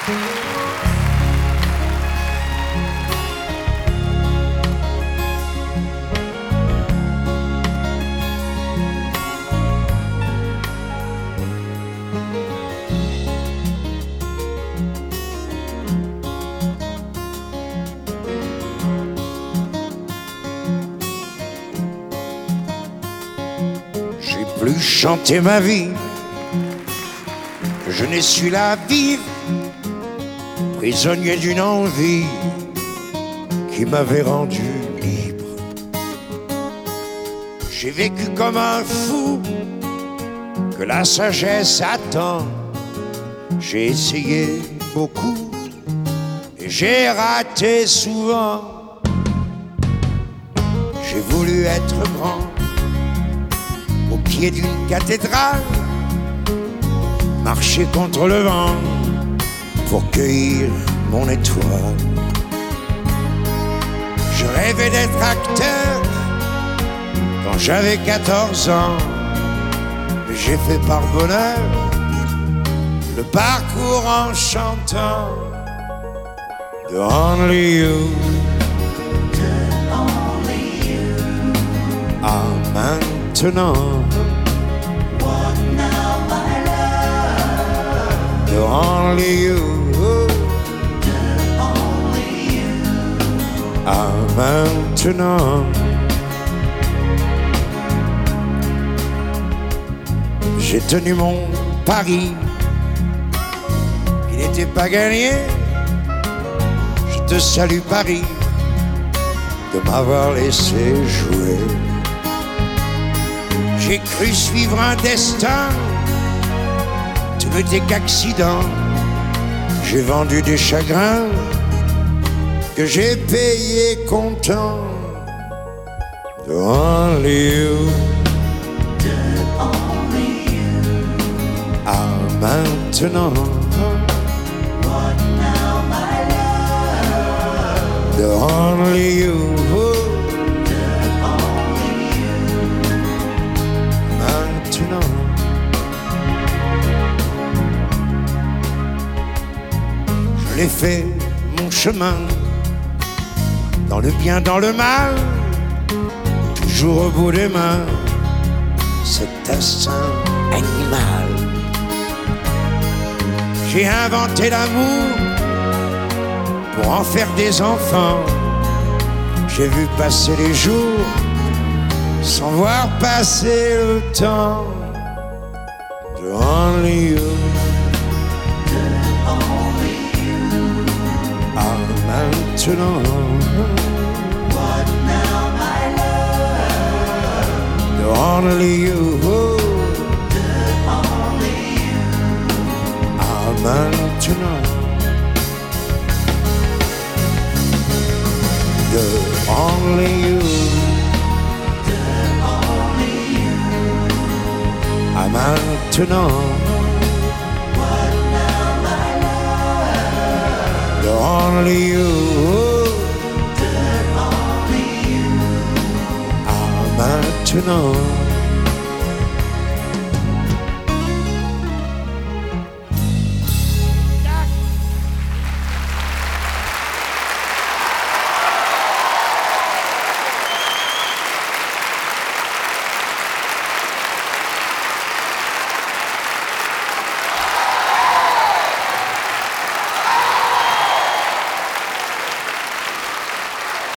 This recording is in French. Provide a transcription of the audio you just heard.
Plus chanter ma vie, je n'ai su la vivre, prisonnier d'une envie qui m'avait rendu libre. J'ai vécu comme un fou que la sagesse attend. J'ai essayé beaucoup et j'ai raté souvent. J'ai voulu être grand au pied d'une cathédrale, marcher contre le vent pour cueillir mon étoile. Je rêvais d'être acteur quand j'avais 14 ans, mais j'ai fait par bonheur le parcours en chantant The Only You. Maintenant, What now, my love? the only you, The only you. ah, maintenant. J'ai tenu mon pari, qui n'était pas gagné. Je te salue Paris, de m'avoir laissé jouer. J'ai cru suivre un destin, tout n'était qu'accident. J'ai vendu des chagrins que j'ai payé content. The only you, The only you. ah, maintenant. What now, my love? The only you, The only you. maintenant. Je l'ai fait mon chemin, dans le bien, dans le mal, toujours au bout des mains, cet instinct animal. J'ai inventé l'amour pour en faire des enfants. J'ai vu passer les jours sans voir passer le temps. The only you, The only you. ah, maintenant. What now, my love? The only you, The only you. ah, maintenant. The only you, The only you. ah, maintenant. What now, my love? The only you, The only you. ah, maintenant.